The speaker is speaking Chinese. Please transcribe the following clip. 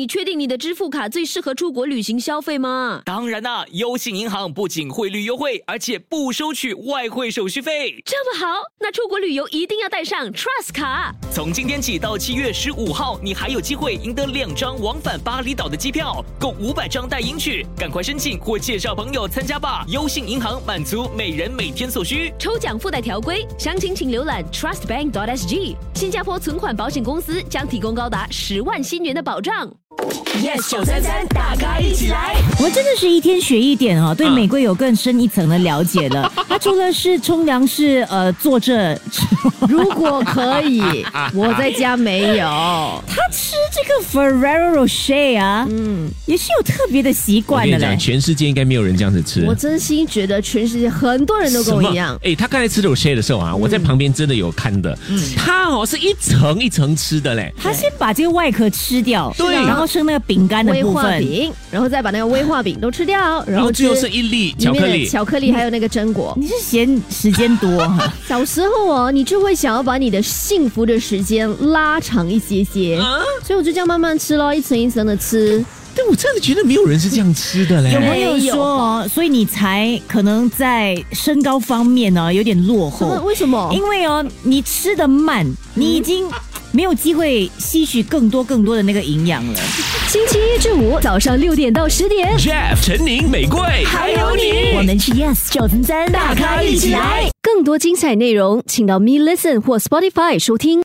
你确定你的支付卡最适合出国旅行消费吗？ 当然啦，优信银行不仅汇率优惠，而且不收取外汇手续费。 这么好，那出国旅游一定要带上 Trust 卡。 从今天起到7月15号，你还有机会赢得2张往返巴厘岛的机票，共500张代银取，赶快申请或介绍朋友参加吧。优信银行满足每人每天所需， 抽奖附带条规，详情请浏览 trustbank.sg。新加坡存款保险公司将提供高达10万新元的保障。 Yes 933，大咖一起来！ 我真的是一天学一点哦，对玫瑰有更深一层的了解了。它除了是冲凉是坐着吃， 如果可以，我在家没有。 他吃这个 Ferrero Rocher 啊，也是有特别的习惯的嘞。 我跟你讲，全世界应该没有人这样子吃。 我真心觉得全世界很多人都跟我一样。 他刚才吃 Rocher 的时候啊，我在旁边真的有看的，他是一层一层吃的嘞。 他先把这个外壳吃掉， 对， 然后剩那个饼干的部分， 威化饼，然后再把那个威化饼都吃掉， 然后最后是一粒巧克力还有那个榛果。 你是嫌时间多小时候你就会想要把你的幸福的时间拉长一些些，所以我就这样慢慢吃咯，一层一层的吃。 但我真的觉得没有人是这样吃的嘞。 有没有说所以你才可能在身高方面呢有点落后？ 为什么？ 因为你吃得慢，你已经没有机会吸取更多的那个营养了。 星期一至五早上6点到10点 ，Jeff、陈宁、玫瑰还有你， 我们是 Yes 933， 大咖一起来。 更多精彩内容，请到Me Listen 或 Spotify 收听。